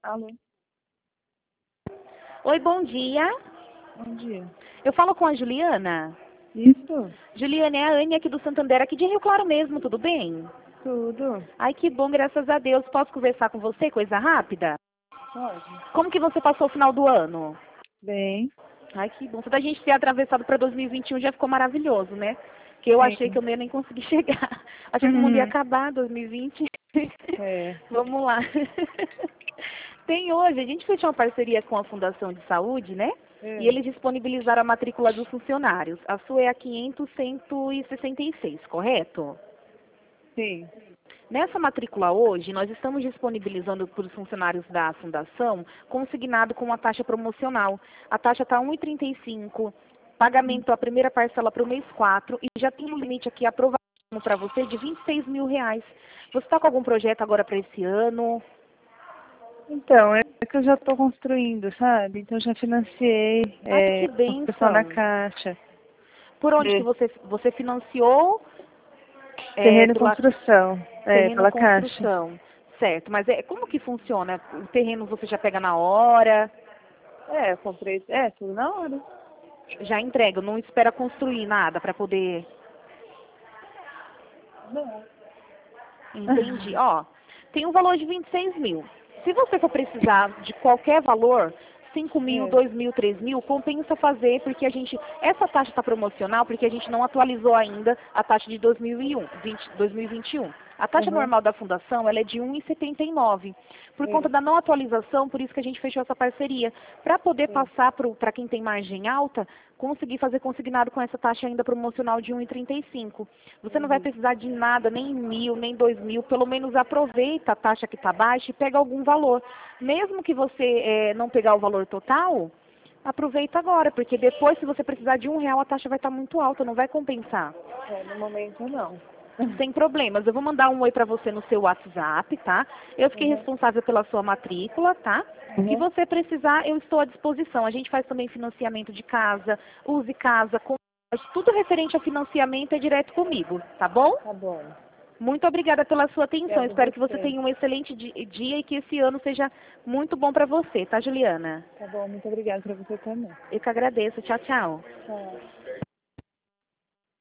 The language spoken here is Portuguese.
Alô, Oi, bom dia. bom dia. Eu falo com a Juliana. Isso? Juliana, é a Anne aqui do Santander, aqui de Rio Claro mesmo, tudo bem? Tudo? Ai, que bom, graças a Deus. Posso conversar com você, coisa rápida? Pode. Como que você passou o final do ano? Bem, Ai, que bom. Só da gente ter atravessado para 2021 já ficou maravilhoso, né? Que eu achei que sim. eu não ia nem conseguir chegar. Achei que o mundo ia Uhum. acabar 2020. É. Vamos lá. Tem hoje, a gente fechou uma parceria com a Fundação de Saúde, né? E É. eles disponibilizaram a matrícula dos funcionários. A sua é a 500.166, correto? Sim. Nessa matrícula hoje, nós estamos disponibilizando para os funcionários da Fundação consignado com uma taxa promocional. A taxa está 1,35, pagamento a primeira parcela para o mês 4 e já tem um limite aqui aprovado para você de R$ 26.000. Você está com algum projeto agora para esse ano? Então, é que eu já estou construindo, sabe? Então, eu já financiei Ai, que construção na bênção! Caixa. Por onde que É. você financiou Terreno e pela construção. É, terreno pela Caixa. construção? Certo, mas como que funciona? O terreno você já pega na hora? É, eu comprei. É, tudo na hora. Já entrega, não espera construir nada para poder. Não. Entendi. Ó, tem um valor de 26.000. Se você for precisar de qualquer valor, 5.000, É. 2.000, 3.000, compensa fazer, porque essa taxa está promocional, porque a gente não atualizou ainda a taxa de 2021. A taxa Uhum. normal da fundação, ela é de 1,79. Por conta É. da não atualização, por isso que a gente fechou essa parceria. Para poder É. passar para quem tem margem alta, conseguir fazer consignado com essa taxa ainda promocional de 1,35. Você não vai Uhum. precisar de nada, nem 1.000, nem 2.000, pelo menos aproveita a taxa que está baixa e pega algum valor. Mesmo que você não pegar o valor total, aproveita agora, porque depois, se você precisar de R$ 1, a taxa vai estar muito alta, não vai compensar. É, no momento não. Sem problemas. Eu vou mandar um oi para você no seu WhatsApp, tá? Eu fiquei Uhum. responsável pela sua matrícula, tá? O que Uhum. você precisar, eu estou à disposição. A gente faz também financiamento de casa, use casa, tudo referente a financiamento é direto comigo, tá bom? Tá bom. Muito obrigada pela sua atenção. Obrigada a Espero que você você. tenha um excelente dia e que esse ano seja muito bom para você, tá, Juliana? Tá bom, muito obrigada para você também. Eu que agradeço. Tchau, tchau. Tchau.